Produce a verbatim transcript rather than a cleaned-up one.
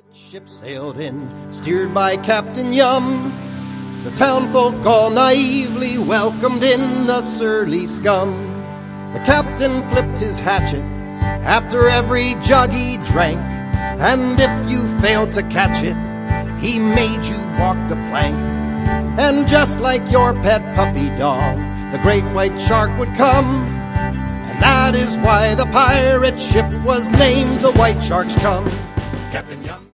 Ship sailed in, steered by Captain Yum. The townfolk all naively welcomed in the surly scum. The captain flipped his hatchet after every jug he drank, and if you failed to catch it, he made you walk the plank. And just like your pet puppy dog, the great white shark would come, and that is why the pirate ship was named the White Shark's Come. Captain Yum.